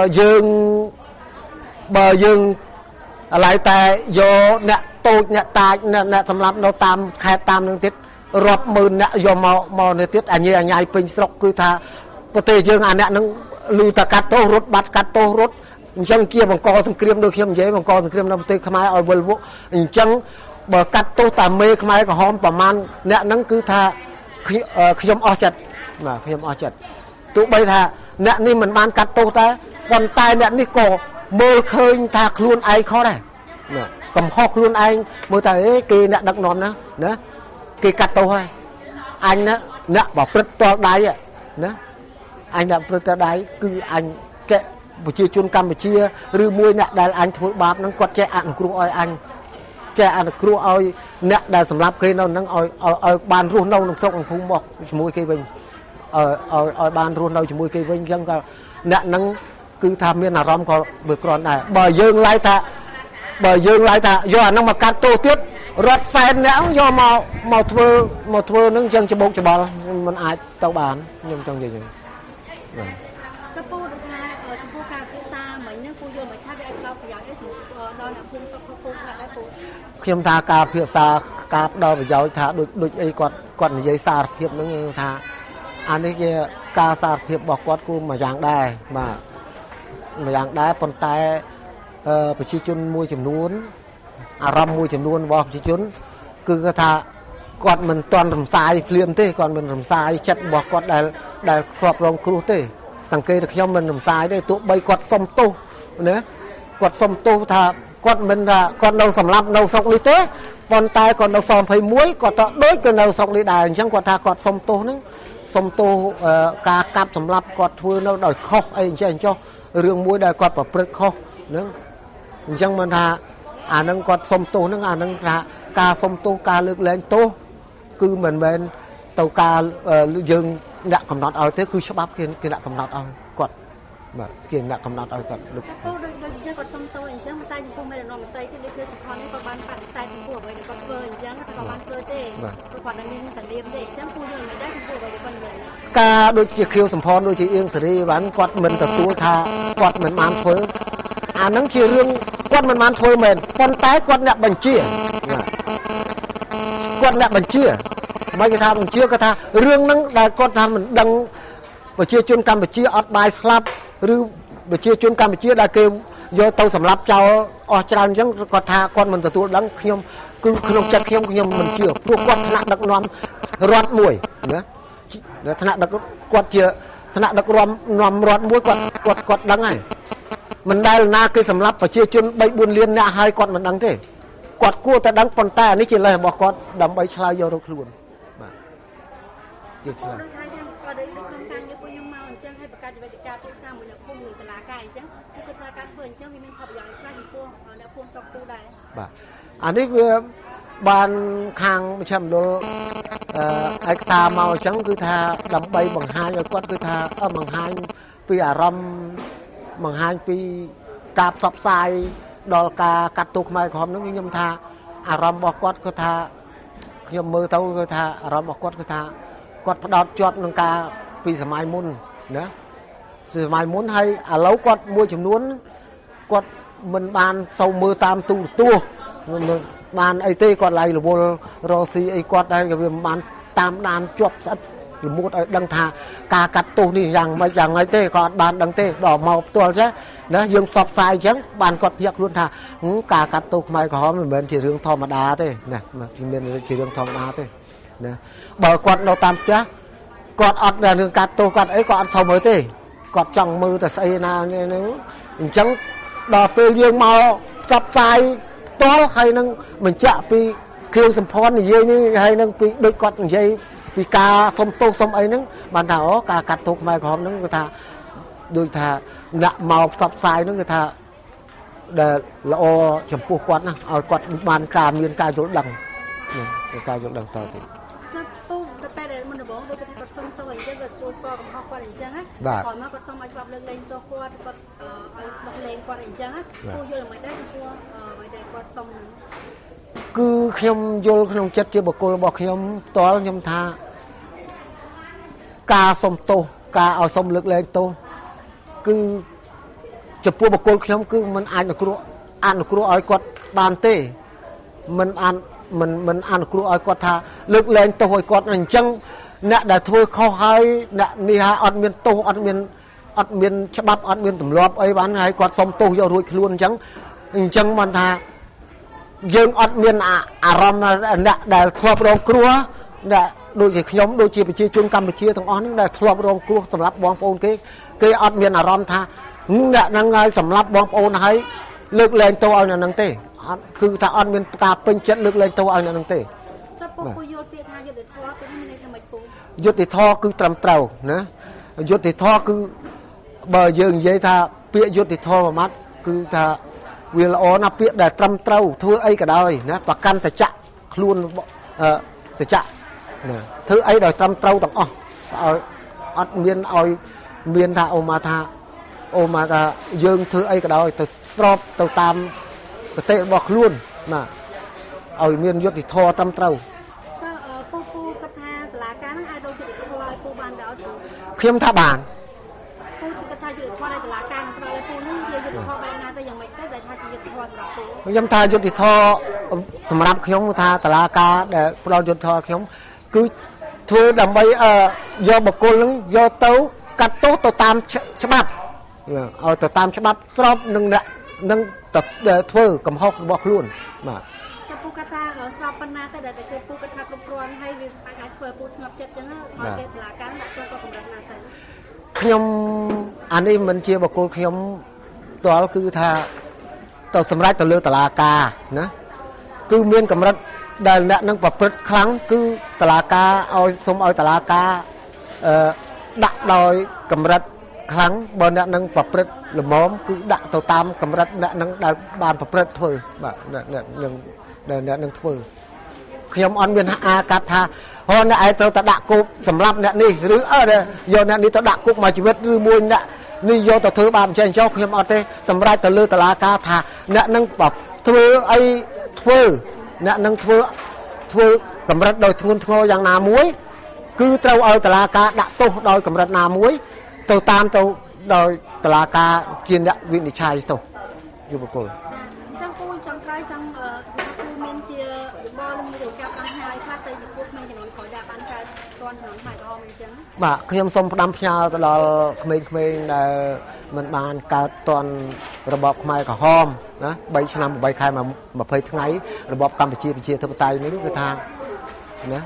[SPEAKER 2] យើងឥឡូវតែយកអ្នកតូចអ្នកតាចអ្នកសម្រាប់នៅតាមខេត្តតាមនឹងទៀតរាប់ម៉ឺនអ្នកយកមកនេះទៀតអញ្ញាញ៉ៃពេញស្រុកគឺថាប្រទេសយើងអាអ្នកនឹងលឺតាកាត់ទោសរត់បាត់កាត់ទោសរត់អញ្ចឹងជាបង្កសង្គ្រាមដូចខ្ញុំនិយាយបង្កសង្គ្រាមនៅប្រទេសខ្មែរឲ្យវិលវក់អញ្ចឹងបើកាត់ទោសតាមេខ្មែរក្រហមប្រមាណអ្នកហ្នឹងគឺថាខ្ញុំអស់ចិត្តបាទខ្ញុំអស់ចិត្តទោះបីថាអ្នកនេះមិនបានកាត់ទោសតែប៉ុន្តែអ្នកនេះក៏មើលឃើញថាខ្លួនឯងខុសដែរណាកំហុសខ្លួនឯងមើលតែគេអ្នកដឹកនាំណាគេកាត់ទោសហើយអញណាអ្នកប្រព្រឹត្តតលដៃណាអញអ្នកប្រព្រឹត្តតលដៃគឺអញកែប្រជាជនកម្ពុជាឬមួយអ្នកដែលអញធ្វើបាបហ្នឹងគាត់ចេះអនុគ្រោះឲ្យអញចេះអនុគ្រោះឲ្យអ្នកដែលសម្លាប់គេនៅហ្នឹងឲ្យបានរស់នៅក្នុងស្រុកក្នុងភូមិមកជាមួយគេវិញឲ្យបានរស់នៅជាមួយគេវិញអញ្ចឹងក៏អ្នកហ្នឹងគឺថាមានអារម្មណ៍ក៏វាគ្រាន់ដែរបើយើងឡាយថាយកអាហ្នឹងមកកាត់ទោសទៀតរត់សែនអ្នកយកមកធ្វើនឹងចឹងច្បោកច្បល់มันអាចទៅបានខ្ញុំចង់និយាយចឹងបាទ
[SPEAKER 3] ចំពោះថាចំពោះការពិសាមិញហ្នឹងពូយល់មិនថាវាអាចផ្ដល់ប្រយោជន៍អីសម្រាប់ដល់អ្នកភូមិស្រុកពូខ្លះដែរពូ
[SPEAKER 2] ខ្ញុំថាការពិសាការផ្ដល់ប្រយោជន៍ថាដូចអីគាត់និយាយសារភាពហ្នឹងថាអានេះជាការសារភាពរបស់គាត់គួរមួយយ៉ាងដែរបាទមួយយ៉ាងដែរប៉ុន្តែប្រជាជនមួយចំនួនអារម្មណ៍មួយចំនួនរបស់ប្រជាជនគឺគាត់ថាគាត់មិនទាន់រំសាយភ្លាមទេគាត់មិនរំសាយចិត្តរបស់គាត់ដែលគ្រាប់រងគ្រោះទេតាំងគេទៅខ្ញុំមិនរំសាយទេទោះបីគាត់សុំទោសណាគាត់សុំទោសថាគាត់មិនថាគាត់នៅសម្លាប់នៅស្រុកនេះទេប៉ុន្តែគាត់នៅស21គាត់ទៅដូចទៅនៅស្រុកនេះដែរអញ្ចឹងគាត់ថាគាត់សុំទោសហ្នឹងសុំទោសការកាប់សម្លាប់គាត់ធ្វើនៅដោយខុសអីអញ្ចឹងចុះរឿងមួយដែលគាត់ប្រព្រឹត្តខុសហ្នឹងអញ្ចឹងមិនថាអានឹងគាត់សុំទោសហ្នឹងអានឹងថាការសុំទោសការលើកលែងទោសគឺមិនមែនទៅការយើងអ្នកកំណត់ឲ្យទេគឺច្បាប់គេអ្នកកំណត់ឲ្យគាត់បាទគេអ្នកកំណត់ឲ្យគាត់លើក
[SPEAKER 3] ដូចគាត់សុំទោសអញ្ចឹងតែចំពោះមេដឹកនាំមន្ត្រីគឺដូចជាសំខាន់នេះគាត់បានបដិសេធចំពោះអ្វីដែលគាត់ធ្វើអញ្ចឹងគាត់បានធ្វើទេគាត់នឹងមានសន្តិភាពទេអញ្ចឹងពូយល់មិនដែរចំពោះអ្វីដែលគាត់និយាយ
[SPEAKER 2] ការដូចជាខៀវសំផនដូចជាអៀងសេរីបានគាត់មិនទទួលថាគាត់មិនបានធ្វើអានឹងជារឿងគាត់មិនបានធ្វើមែនប៉ុន្តែគាត់អ្នកបញ្ជាគាត់អ្នកបញ្ជាមិនគេថាបញ្ជាគាត់ថារឿងហ្នឹងដែលគាត់ថាមិនដឹងប្រជាជនកម្ពុជាអត់បាយស្លាប់ឬប្រជាជនកម្ពុជាដែលគេយកទៅសម្លាប់ចោលអស់ច្រើនអញ្ចឹងគាត់ថាគាត់មិនទទួលដឹងខ្ញុំគឺក្នុងចិត្តខ្ញុំមិនជឿព្រោះគាត់ថ្នាក់ដឹកនាំរដ្ឋមួយណាថ្នាក់ដឹកគាត់ជាថ្នាក់ដឹកនាំរដ្ឋមួយគាត់ដឹងហើយមិនដែលណាគេសម្លាប់ប្រជាជន3-4លានអ្នកហើយគាត់មិនដឹងទេគាត់គួរតែដឹងប៉ុន្តែនេះជាលេសរបស់គាត់ដើម្បីឆ្លើយយករកខ្លួនបាទជាឆ្លើយ
[SPEAKER 3] ដូចថាយើងក៏ដូចក្នុងការងារពួកខ្ញុំមកអញ្ចឹងឲ្យបង្កើតវេទិកាពិសាមួយអ្នកភូមិមួយតឡាការអញ្ចឹងគឺគាត់ថាការធ្វើអញ្ចឹងវាមានផលប្រយោជន៍ខ្លះចំពោះអ្នកភូមិស្រុកពូដែរ
[SPEAKER 2] បាទអានេះវាបានខាងមជ្ឈមណ្ឌលឯកសារមកអញ្ចឹងគឺថាដើម្បីបង្ហាញឲ្យគាត់គឺថាបង្ហាញពីអារម្មណ៍បង្ហាញពីការផ្សព្វផ្សាយដល់ការកាត់ទោសខ្មែរក្រហមហ្នឹងខ្ញុំថាអារម្មណ៍របស់គាត់គឺថាខ្ញុំមើលទៅគឺថាអារម្មណ៍របស់គាត់គឺថាគាត់ផ្ដោតជាប់នឹងការពីសម័យមុនណាសម័យមុនហើយឥឡូវគាត់មួយចំនួនគាត់មិនបានសូវមើលតាមទូរទស្សន៍បានអីទេគាត់ឡាយរវល់រស់ស៊ីអីគាត់ហើយវាមិនបានតាមដានជាប់ស្អិតលមុតឲ្យដឹងថាការកាត់ទោសនេះយ៉ាងម៉េចយ៉ាងម៉េចទេគាត់បានដឹងទេដល់មកផ្ទាល់ចឹងណាយើងផ្សព្វផ្សាយអញ្ចឹងបានគាត់ភ្ញាក់ខ្លួនថាការកាត់ទោសខ្មែរក្រហមមិនមែនជារឿងធម្មតាទេណាមានជារឿងធម្មតាទេណាបើគាត់នៅតាមផ្ទះគាត់អត់ដល់រឿងកាត់ទោសគាត់អីគាត់អត់សូវមើលទេគាត់ចង់មើលតែស្អីណានេះអញ្ចឹងដល់ពេលយើងមកផ្សព្វផ្សាយផ្ទាល់ហើយនឹងបញ្ជាក់ពីគ្រឿងសម្ផស្សនិយាយនេះហើយនឹងពីដូចគាត់និយាយពីការសុំទោសសុំអីហ្នឹងបានថាអូការកាត់ទោសខ្មែរក្រហមហ្នឹងគឺថាដូចថាអ្នកមកផ្សព្វផ្សាយហ្នឹងគឺថាដែលល្អចំពោះគាត់ណាឲ្យគាត់បានការមានការយល់ដឹងការយល់ដឹងតទៅ
[SPEAKER 3] ចាប់ពូតែដែលមុនដំបូងដូចថាគាត់សុំទោសអញ្ចឹងគាត់ទទួលស្គាល់កំហុសគាត់អញ្ចឹងណាក្រោយមកគាត់សុំឲ្យច្បាប់លើកលែងទោសគាត់ឲ្យដោះលែងគាត់អញ្ចឹងណាពូយល់មិនដែរចំពោះអ្វីដែលគាត់សុំហ្នឹង
[SPEAKER 2] គឺខ្ញុំយល់ក្នុងចិត្តជាបុគ្គលរបស់ខ្ញុំផ្ទាល់ខ្ញុំថាការសុំទោសការឲ្យសុំលើកលែងទោសគឺចំពោះបុគ្គលខ្ញុំគឺมันអាចអនុគ្រោះឲ្យគាត់បានទេมันអនុគ្រោះឲ្យគាត់ថាលើកលែងទោសឲ្យគាត់អញ្ចឹងអ្នកដែលធ្វើខុសហើយអ្នកនេះហើយអត់មានទោសអត់មានច្បាប់អត់មានទម្លាប់អីបានហើយគាត់សុំទោសយករួចខ្លួនអញ្ចឹងមិនថាយើងអត់មានអារម្មណ៍អ្នកដែលធ្លាប់រងគ្រោះដែលដូចជាខ្ញុំដូចជាប្រជាជនកម្ពុជាទាំងអស់ហ្នឹងដែលធ្លាប់រងគ្រោះសម្រាប់បងប្អូនគេអត់មានអារម្មណ៍ថាអ្នកហ្នឹងហើយសម្រាប់បងប្អូនហើយលើកលែងទោសឲ្យអ្នកហ្នឹងទេអត់គឺថាអត់មានការពេញចិត្តលើកលែងទោសឲ្យអ្នកហ្នឹងទេ
[SPEAKER 3] ចាប់ពូយល់ពាក្យថាយុត្តិធម៌គឺមានន័យថាម៉េចពូ
[SPEAKER 2] យុត្តិធម៌គឺត្រឹមត្រូវណាយុត្តិធម៌គឺបើយើងនិយាយថាពាក្យយុត្តិធម៌មួយម៉ាត់គឺថាវាល្អណាស់ពាក្យដែលត្រឹមត្រូវធ្វើអីក៏ដោយណាប្រកាន់សច្ចៈខ្លួនសច្ចៈណាធ្វើអីដោយត្រឹមត្រូវទាំងអស់ឲ្យអត់មានឲ្យមានថាអូម៉ាថាយើងធ្វើអីក៏ដោយទៅស្របទៅតាមគតិរបស់ខ្លួនណាឲ្យមានយុត្តិធម៌ត្រឹមត្រូវ
[SPEAKER 3] តើពូគាត់ថាសាលាការហ្នឹងអាចដូចយុត្តិធម៌ឲ្យពូបានដែរ
[SPEAKER 2] ខ្ញុំថាបាន
[SPEAKER 3] ពូគាត់ថាយុត្តិធម៌ឲ្យសាលាការផ្ដល់ឲ្យពូហ្នឹងវាយុត្តិធម៌បែបណាទៅយ៉ាងម៉េចទៅដែលថាជាយុត្តិធម៌សម្រាប់ពូ
[SPEAKER 2] ខ្ញុំថាយុត្តិធម៌សម្រាប់ខ្ញុំថាសាលាការដែលផ្ដល់យុត្តិធម៌ខ្ញុំគឺធ្វើដើម្បីយកបុគ្គលហ្នឹងយកទៅកាត់ទោសទៅតាមច្បាប់ឲ្យទៅតាមច្បាប់ស្របនឹងអ្នកនឹងធ្វើកំហុសរបស់ខ្លួនបាទ
[SPEAKER 3] ចាំពូគាត់ថាស្របប៉ុណ្ណាទៅដែលគេពូគាត់ថាគ្រប់គ្រាន់ហើយវាអាចធ្វើពូស្ងប់ចិត្តចឹងឲ្យគេសាលាការដាក់ទោសក៏កម្រិតណាទៅ
[SPEAKER 2] ខ្ញុំអានេះមិនជាបុគ្គលខ្ញុំផ្ទាល់គឺថាទៅសម្រេចទៅលើតុលាការណាគឺមានកម្រិតដែលអ្នកនឹងប្រព្រឹត្តខ្លាំងគឺតុលាការឲ្យសុំឲ្យតុលាការដាក់ដោយកម្រិតខ្លាំងបើអ្នកនឹងប្រព្រឹត្តល្មមគឺដាក់ទៅតាមកម្រិតអ្នកនឹងដែលបានប្រព្រឹត្តធ្វើបាទអ្នកនឹងធ្វើខ្ញុំអត់មានអាកាត់ថាអ្នកឯងត្រូវតែដាក់គុកសម្រាប់អ្នកនេះឬយកអ្នកនេះទៅដាក់គុកមួយជីវិតឬមួយអ្នកនេះយកទៅធ្វើបាបចេះចោលខ្ញុំអត់ទេសម្រាប់ទៅលើតុលាការថាអ្នកនឹងធ្វើអីធ្វើអ្នកនឹងធ្វើកម្រិតដោយធ្ងន់ធ្ងរយ៉ាងណាមួយគឺត្រូវឲ្យតុលាការដាក់ទោសដោយកម្រិតណាមួយទៅតាមទៅដោយតុលាការជាអ្នកវិនិច្ឆ័យទោសយុវបុគ្គល
[SPEAKER 3] ចាំពូចង់ក្រោយចង់ពូមានជាវិបលមួយការបានផ្ញើឲ្យខ្លះទៅចំពោះក្មេងជំនាន់ក្រោយដែលបានកើតទាន់ជំនាន់ខ្មែរក្រហមអញ្ចឹង
[SPEAKER 2] បាទខ្ញុំសូមផ្ដាំផ្ញើទៅដល់ក្មេងៗដែលមិនបានកើតទាន់របបខ្មែរក្រហមណា3ឆ្នាំ8ខែ20ថ្ងៃរបបកម្ពុជាប្រជាធិបតេយ្យនេះគឺថាណា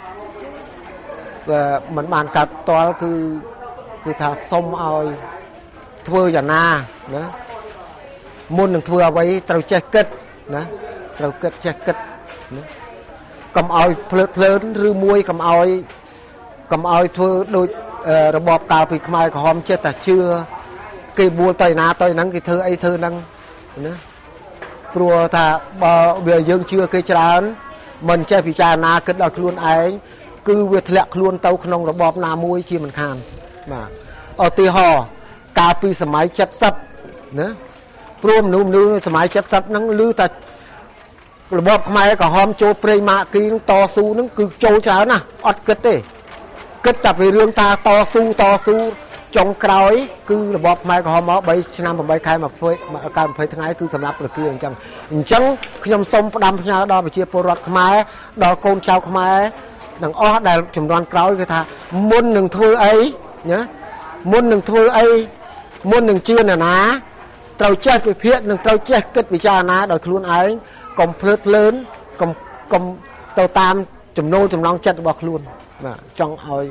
[SPEAKER 2] មិនបានកើតទាល់គឺថាសុំឲ្យធ្វើយ៉ាងណាណាមុននឹងធ្វើអ្វីត្រូវចេះគិតណាត្រូវគិតចេះគិតណាកុំឲ្យភ្លើតភ្លើនឬមួយកុំឲ្យធ្វើដូចរបបកាលពីខ្មែរក្រហមចេះតែជឿគេបួលទៅណាទៅហ្នឹងគេធ្វើអីធ្វើហ្នឹងណាព្រោះថាបើវាយើងជឿគេច្រើន mình chơi bị cha na kết đôi luôn ấy cứ việc lẹ luôn tàu không rồi bóp na muối chi mình khan mà ở tì hò cà phêสมัยchất sắt nữa prom núm lưu สมัยchất sắt nắng lưu taระบบខ្មែរក៏ហមចូលព្រៃម៉ាក់គីនឹងតស៊ូនឹងគឺចូលច្រើនណាស់អត់គិតទេគិតតែពីរឿងតាតស៊ូចុងក្រោយគឺរបបខ្មែរក៏ហមមក3ឆ្នាំ8ខែ20ថ្ងៃគឺសម្រាប់ប្រគៀអញ្ចឹងខ្ញុំសូមផ្ដាំផ្ញើដល់ប្រជាពលរដ្ឋខ្មែរដល់កូនចៅខ្មែរទាំងអស់ដែលចំនួនក្រោយគឺថាមុននឹងធ្វើអីណាមុននឹងជឿនរណាត្រូវចេះវិភាគនិងត្រូវចេះគិតពិចារណាដោយខ្លួនឯងកុំភ្លើតភ្លើនកុំទៅតាមចំណូលចំណងចិត្តរបស់ខ្លួនបាទចង់ឲ្យ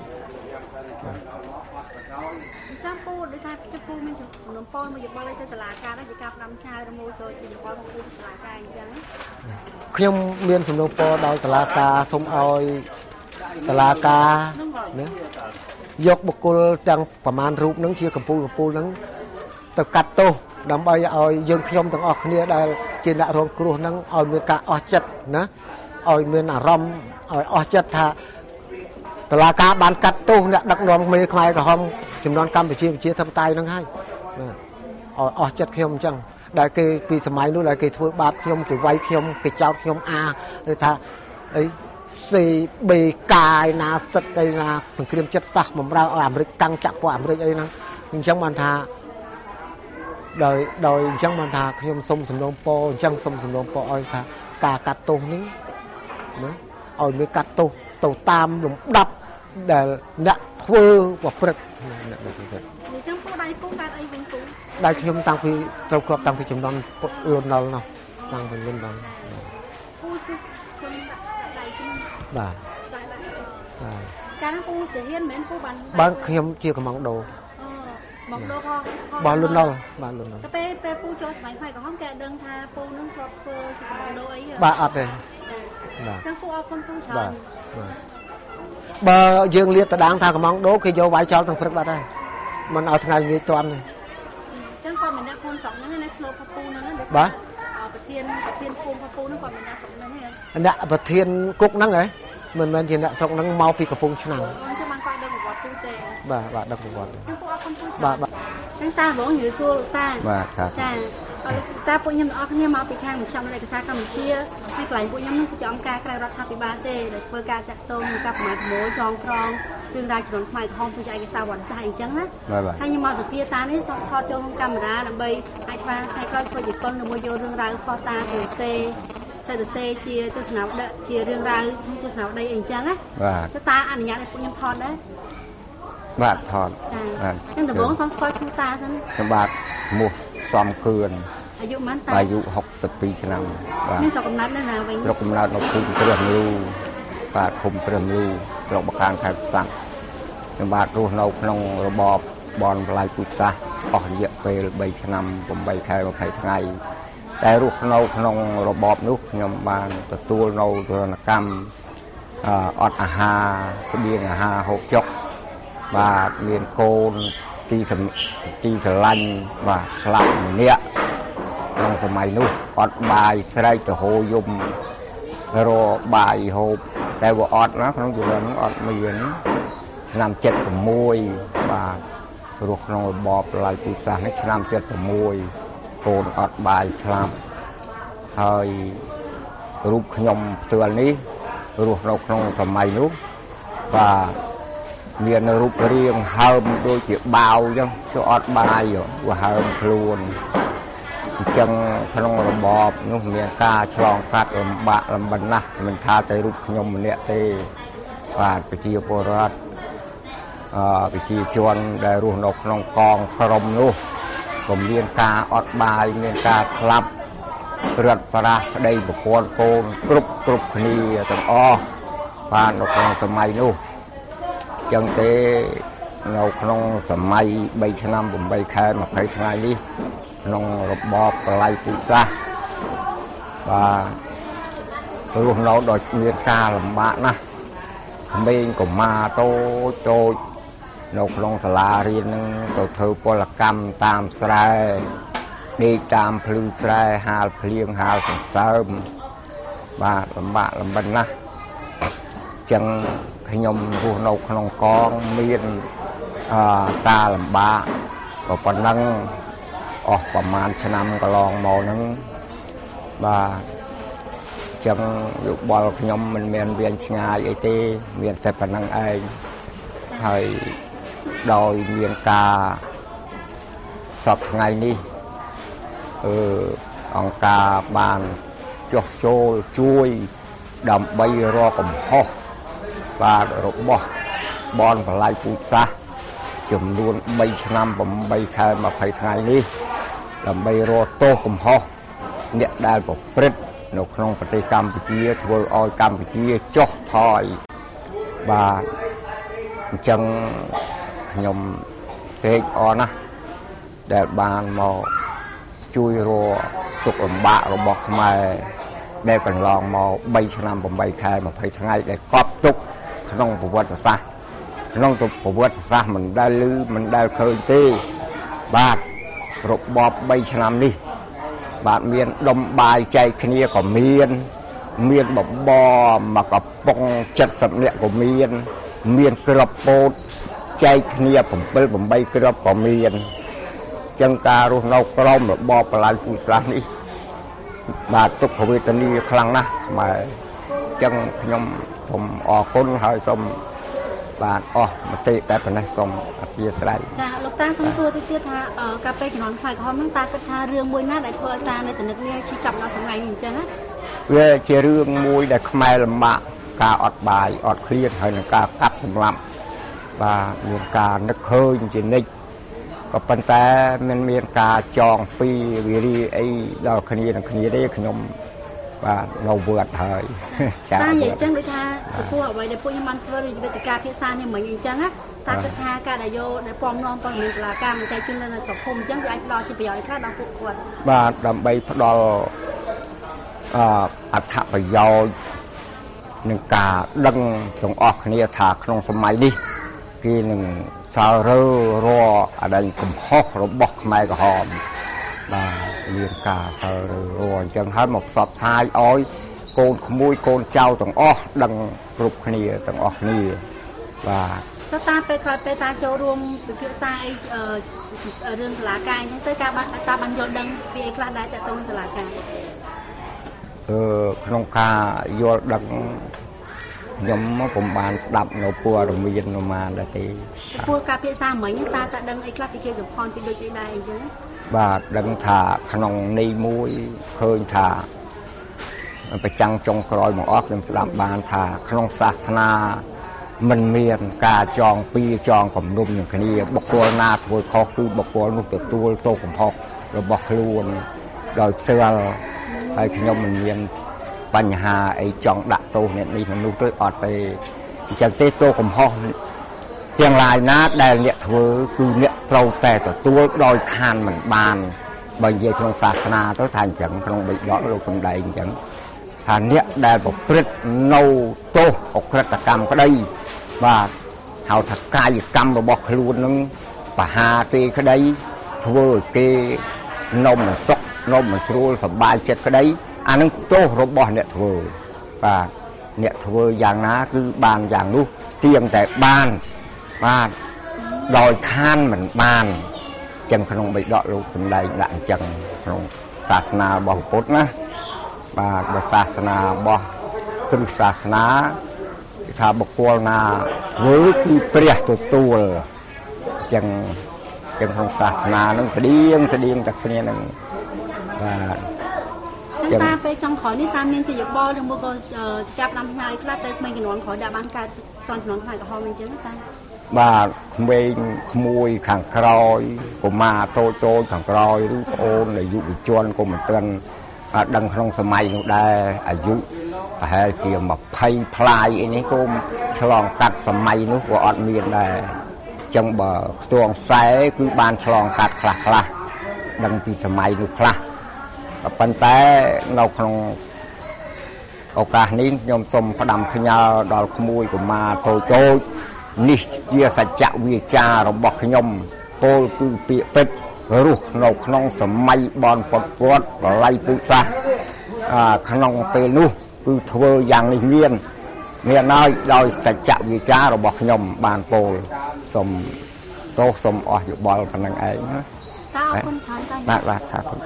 [SPEAKER 3] ចាំពូដូចថាចំពោះមានសំណុំពរមកយោបល់ឲ្យទៅតុលាការដែរជាការផ្ដាំឆាយរមូលចូលជាយោបល់ของពូទៅតុលាការអញ្ចឹង
[SPEAKER 2] ខ្ញុំមានសំណុំពរដល់តុលាការសូមឲ្យតុលាការណាយកបុគ្គលទាំងប្រមាណរូបហ្នឹងជាកម្ពុជាហ្នឹងទៅកាត់ទោសដើម្បីឲ្យយើងខ្ញុំទាំងអស់គ្នាដែលជាអ្នករងគ្រោះហ្នឹងឲ្យមានការអស់ចិត្តណាឲ្យមានអារម្មណ៍ឲ្យអស់ចិត្តថាតុលាការបានកាត់ទោសអ្នកដឹកនាំមេខ្មែរក្រហមចំនួនកម្ពុជាប្រជាធិបតេយ្យហ្នឹងហើយឲ្យអស់ចិត្តខ្ញុំអញ្ចឹងដែលគេពីសម័យនោះដែលគេធ្វើបាបខ្ញុំគេវាយខ្ញុំគេចោទខ្ញុំទៅថាអីសេបេកាយណាសិតអីណាសង្គ្រាមចិត្តសាសបំរើឲ្យអាមេរិកតាំងចាក់ពួកអាមេរិកអីហ្នឹងអញ្ចឹងបានថាដោយអញ្ចឹងបានថាខ្ញុំសុំសំណូមពរអញ្ចឹងសុំសំណូមពរឲ្យថាការកាត់ទោសនេះណាឲ្យមានកាត់ទោសទៅតាមលំដាប់ដែលអ្នកធ្វើប្រព្រឹត្តអ្នកអ
[SPEAKER 3] ញ្ចឹងពូដៃពូកាត់អីវិញពូ
[SPEAKER 2] ដៃខ្ញុំតាំងពីត្រូវគ្រាប់តាំងពីចំនួនលន់ដល់នោះតាំងពីលន់ដល់
[SPEAKER 3] ពូគឺខ្ញុំដាក់ដៃខ្ញុំ
[SPEAKER 2] បាទ
[SPEAKER 3] កាលណាពូទៅហ៊ានមែនពូ
[SPEAKER 2] បានខ្ញុំជាកំងដូ
[SPEAKER 3] មកដូក៏
[SPEAKER 2] បានលន់ដល់បានលន់ដល់
[SPEAKER 3] តែពេលពូចូលស្វែងផ្នែកកំហំគេដឹងថាពូនឹងធ្លាប់ធ្វើជាកំងដូអី
[SPEAKER 2] បាទអត់ទេ
[SPEAKER 3] បាទអញ្ចឹងពូអរគុណពូច្រើន
[SPEAKER 2] បើយើងលាតតដាងថាកំងដូគេយកវាយចោលទាំងព្រឹកបាត់ហើយមិនឲ្យថ្ងៃងាយតាន់ទេ
[SPEAKER 3] អញ្ចឹងគាត់មិនដាក់ខ្លួនស្រុកហ្នឹងណាឆ្លូបពូហ្នឹងណា
[SPEAKER 2] បាទ
[SPEAKER 3] ប្រធានភូមិពូហ្នឹងគាត់មិនដាក់ស្រុកហ្នឹងទេ
[SPEAKER 2] អ្នកប្រធានគុកហ្នឹងហ៎មិនមែនជាអ្នកស្រុកហ្នឹងមកពីកំពង់ឆ្នាំង
[SPEAKER 3] អញ្ចឹងបានគាត់ដឹងប្រវត្តិពូទេ
[SPEAKER 2] បាទដឹងប្រវត្តិ
[SPEAKER 3] អញ្ចឹងពូអរគុណពូ
[SPEAKER 2] បាទ
[SPEAKER 3] អញ្ចឹងតាបងនិយាយសួរតា
[SPEAKER 2] បាទ
[SPEAKER 3] ចាតាពួកខ្ញុំទាំងអស់គ្នាមកពីខាងមជ្ឈមណ្ឌលឯកសារកម្ពុជាហើយកន្លែងពួកខ្ញុំនឹងគឺជាអង្គការក្រៅរដ្ឋាភិបាលទេដែលធ្វើការចាក់ទងនឹងกับប្រមាណ6ចងក្រងរឿងរ៉ាវចំនួនខ្មែរក្រហមធ្វើជាឯកសារវត្តសាស្ត្រអីចឹងណាហើយខ្ញុំមកសភាតានេះសូមថតចូលក្នុងកាមេរ៉ាដើម្បីអាចបានថ្ងៃក្រោយធ្វើជាកុនជាមួយយករឿងរ៉ាវខុសតាទៅសេជាទស្សនវិជ្ជាជារឿងរ៉ាវទស្សនវិជ្ជាអីចឹងណា
[SPEAKER 2] បាទ
[SPEAKER 3] តាអនុញ្ញាតឲ្យពួកខ្ញុំថតដែរ
[SPEAKER 2] បាទថត
[SPEAKER 3] ចាចឹងដំបូងសូមស្គាល់ឈ្មោះតាសិន
[SPEAKER 2] ខ្ញុំបាទឈ្មោះសំគឿន
[SPEAKER 3] អាយុប៉ុន្មានតា
[SPEAKER 2] អាយុ62ឆ្នាំ
[SPEAKER 3] បាទមានស្រុកកំណើតនៅណាវិញ
[SPEAKER 2] ស្រុកកំណើតនៅភូមិព្រះមលូបាទភូមិព្រះមលូស្រុកបកានខេត្តផ្សាំខ្ញុំបាទរស់នៅក្នុងរបបបនបល័យពុទ្ធសាសអស់រយៈពេល3ឆ្នាំ8ខែ20ថ្ងៃតែរស់នៅក្នុងរបបនោះខ្ញុំបានទទួលនៅទរណកម្មអត់អាហារស្បៀងអាហារហូបចុកបាទមានកូនទីស្រឡាញ់បាទស្លាប់ម្នាក់ក្នុងសម័យនោះអត់បាយស្រែកទៅហូរយំរកបាយហូបតែវាអត់ណាក្នុងជីវិតនោះអត់មានឆ្នាំ76បាទរស់ក្នុងរបបឡាយពុទ្ធសាសនេះឆ្នាំ76កូនអត់បាយស្លាប់ហើយរូបខ្ញុំផ្ទាល់នេះរស់នៅក្នុងសម័យនោះបាទមានរូបរាងហើមដូចជាបាវអញ្ចឹងគឺអត់បាយវាហើមខ្លួនអញ្ចឹងក្នុងរបបនោះមានការឆ្លងកាត់លំបាកលំបិនណាស់មិនថាតែរូបខ្ញុំម្នាក់ទេបាទប្រជាពលរដ្ឋប្រជាជនដែលរស់នៅក្នុងកងក្រមនោះក៏មានការអត់បាយមានការស្លាប់រត់ប្រាស់ប្តីប្រពន្ធកូនគ្រប់គ្នាទាំងអស់បាទនៅក្នុងសម័យនោះចឹងទេនៅក្នុងសម័យ3ឆ្នាំ8ខែ20ថ្ងៃនេះក្នុងរបបបល័យពុទ្ធសាសបាទរស់នៅដោយមានការលំបាកណាស់ក្មេងកុមារតូចនៅក្នុងសាលារៀននឹងទៅធ្វើពលកម្មតាមស្រែដេកតាមភ្លឺស្រែហាលភ្លៀងហាលសន្សើម
[SPEAKER 4] បាទលំបាកលំបិនណាស់ចឹងខ្ញុំរស់នៅក្នុងកងមានការលំបាកក៏ប៉ុណ្ណឹងអស់ប្រហែលឆ្នាំកន្លងមកហ្នឹងបាទចឹងយោបល់ខ្ញុំមិនមានវៀងឆ្ងាយអីទេមានតែប៉ុណ្្នឹងឯងហើយដោយមានការសពថ្ងៃនេះអង្គការបានចុះចូលជួយដើម្បីរកកំហុសបាទរបស់បនបល័យពូជសាសន៍ចំនួន3ឆ្នាំ8ខែ20ថ្ងៃនេះដើម្បីរកទោសកំហុសអ្នកដែលប្រព្រឹត្តនៅក្នុងប្រទេសកម្ពុជាធ្វើឲ្យកម្ពុជាចុះថយបាទអញ្ចឹងខ្ញុំត្រេកអរណាស់ដែលបានមកជួយរកទុក្ខលំបាករបស់ខ្មែរដែលកន្លងមក3ឆ្នាំ8ខែ20ថ្ងៃដែលកប់ទុកក្នុងប្រវត្តិសាស្ត្រក្នុងប្រវត្តិសាស្ត្រមិនដែលឮមិនដែលឃើញទេបាទរបប3ឆ្នាំនេះបាទមានដុំបាយចែកគ្នាក៏មានបបរមកកំប៉ុង70នាក់ក៏មានក្របពោតចែកគ្នា7 8ក្របក៏មានចឹងការរស់នៅក្រោមរបបបល័យពូជសាសន៍នេះបាទទុក្ខវេទនាខ្លាំងណាស់បាទចឹងខ្ញុំសូមអរគុណហើយសូមបាទអស់មតិតែប៉ុណ្ណេះសូមអធិស្ឋាន
[SPEAKER 3] ចាលោកតាសូមសួរទៅទៀតថាកាលពេលជំនាន់ខ្សែក្រហមហ្នឹងតាគិតថារឿងមួយណាដែលធ្វើឲ្យតានៅតំណឹកនេះឈឺចាប់ដល់ថ្ងៃនេះអញ្ចឹងណា
[SPEAKER 4] វាជារឿងមួយដែលខ្មែរលំបាកការអត់បាយអត់ឃ្លានហើយនឹងការកាប់សម្លាប់បាទមានការនឹកឃើញជានិច្ចក៏ប៉ុន្តែមិនមានការចងពីវិរិយអីដល់គ្នានឹងគ្នាទេខ្ញុំបាទនៅវត្តហើយ
[SPEAKER 3] តានិយាយចឹងដូចថាចំពោះអ្វីដែលពួកខ្ញុំបានធ្វើវេទិកាភាសានេះមិញអញ្ចឹងណាតាគិតថាការដែលយកដែលពំនាំព័ត៌មានតុលាការមកចែកជូននៅសង្គមអញ្ចឹងវាអាចផ្ដល់ជាប្រយោជន៍ខ្លះដល់ពួកគាត់
[SPEAKER 4] បាទដើម្បីផ្ដល់អត្ថប្រយោជន៍នឹងការដឹងទាំងអស់គ្នាថាក្នុងសម័យនេះគេនឹងសាលរើរអដែងកំហុសរបស់ខ្មែរក្រហមបាទមានការសាលរើរអញ្ចឹងហើយមកផ្សព្វផ្សាយឲ្យកូនក្មួយកូនចៅទាំងអស់ដឹងគ្រប់គ្នាទាំងអស់គ្នាបាទ
[SPEAKER 3] ចុះតាពេលក្រោយពេលតាចូលរួមពិភាក្សាអីរឿងតុលាការអញ្ចឹងទៅការបានយល់ដឹងពីអីខ្លះដែរតើទៅនឹងតុលាការ
[SPEAKER 4] ក្នុងការយល់ដឹងខ្ញុំពុំបានស្ដាប់នៅព័ត៌មានប្រមាណដែរទេ
[SPEAKER 3] ពួកការភាសាមិញតាដឹងអីខ្លះពីគេសំផនពីដូចអីដែរអញ្ចឹង
[SPEAKER 4] បាទដឹងថាក្នុងនេះមួយឃើញថាប្រចាំងចុងក្រោយមកអស់ខ្ញុំស្ដាប់បានថាក្នុងសាសនាមិនមានការចងពីចងគំនុំនឹងគ្នាបុគ្គលណាធ្វើខុសគឺបុគ្គលនោះទទួលទោសកំហុសរបស់ខ្លួនដោយផ្ទាល់ហើយខ្ញុំមិនមានបញ្ហាអីចង់ដាក់ទោសអ្នកនេះនោះទេអត់ទេអញ្ចឹងទេទោសកំហុសទាំងឡាយណាដែលអ្នកធ្វើគឺអ្នកត្រូវតែទទួលដោយខានមិនបានបើនិយាយក្នុងសាសនាទៅថាអញ្ចឹងក្នុងបិដកលោកសំដែងអញ្ចឹងថាអ្នកដែលប្រព្រឹត្តនៅទោសអក្រិតកម្មក្តីបាទហៅថាកាយកម្មរបស់ខ្លួននឹងបហាទេក្តីធ្វើឲ្យគេនំមិនសុខនំមិនស្រួលសប្បាយចិត្តក្តីអានឹងទោសរបស់អ្នកធ្វើបាទអ្នកធ្វើយ៉ាងណាគឺបានយ៉ាងនោះទៀងតែបានបាទដោយខានមិនបានចឹងក្នុងបិដកលោកសំដែងដាក់អញ្ចឹងក្នុងសាសនារបស់ពុទ្ធណាបាទបើសាសនារបស់គ្រិស្តសាសនាគេថាបុគ្គលណាធ្វើគឺព្រះទទួលចឹងក្នុងសាសនានឹងស្តៀងតែគ្នានឹងបាទ
[SPEAKER 3] ចឹងតាពេលចុងក្រោយនេះតាមានជាយោបល់ឬមួយក៏ចាប់តាមផ្នែកខ្លះទៅក្មេងជំនាន់ក្រោយដែលបានកើតតន់ជំនាន់ខ្មែរក្រហមអញ្ចឹងតា
[SPEAKER 4] បាទក្មេងក្មួយខាងក្រោយកុមារតូចខាងក្រោយឬប្អូនដែលយុវជនក៏មិនទាន់ដឹងក្នុងសម័យនោះដែរអាយុប្រហែលជា20ផ្លាយអីនេះក៏ឆ្លងកាត់សម័យនោះក៏អត់មានដែរចឹងបើខ្ទង់ខ្សែគឺបានឆ្លងកាត់ខ្លះដឹងពីសម័យនោះខ្លះប៉ុន្តែនៅក្នុងឱកាសនេះខ្ញុំសូមផ្ដាំផ្ញើដល់ក្មួយកុមារតូចនេះជាសច្ចវិជ្ជារបស់ខ្ញុំពោលគឺពាក្យពិតរស់នៅក្នុងសម័យបនពតបល័យពុសាសក្នុងពេលនោះគឺធ្វើយ៉ាងនេះមានហើយដោយសច្ចវិជ្ជារបស់ខ្ញុំបានពោលសូមទោសសូមអស់យោបល់ប៉ុណ្្នឹងឯងណាអរគុណច្រើនបាទសាធុ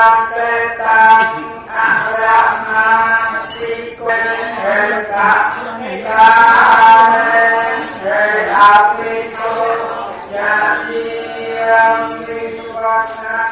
[SPEAKER 5] Hãy subscribe cho kênh Ghiền Mì Gõ để không bỏ lỡ